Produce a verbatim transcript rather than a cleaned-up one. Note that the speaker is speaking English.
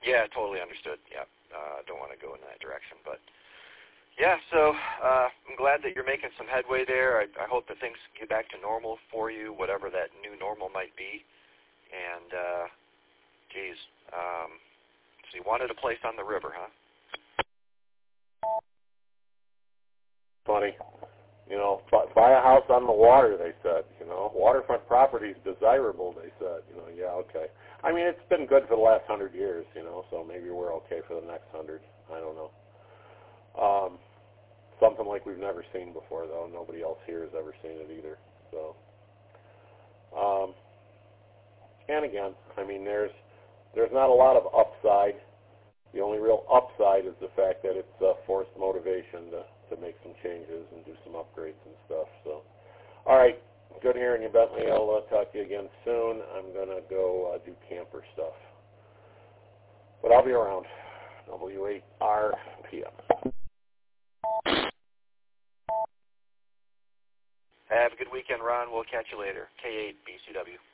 Yeah, totally understood. Yeah, uh, don't want to go in that direction, but yeah. So uh, I'm glad that you're making some headway there. I, I hope that things get back to normal for you, whatever that new normal might be. And uh, geez, um, so you wanted a place on the river, huh? Funny. You know, buy a house on the water, they said. You know, waterfront property is desirable, they said. You know, yeah, okay. I mean, it's been good for the last hundred years, you know, so maybe we're okay for the next hundred. I don't know. Um, something like we've never seen before, though. Nobody else here has ever seen it either. So, um, and again, I mean, there's there's not a lot of upside. The only real upside is the fact that it's uh, forced motivation to, to make some changes and do some upgrades and stuff. So, all right, good hearing you, Bentley. I'll uh, talk to you again soon. I'm going to go uh, do camper stuff. But I'll be around. W eight R P M. Have a good weekend, Ron. We'll catch you later. K eight B C W.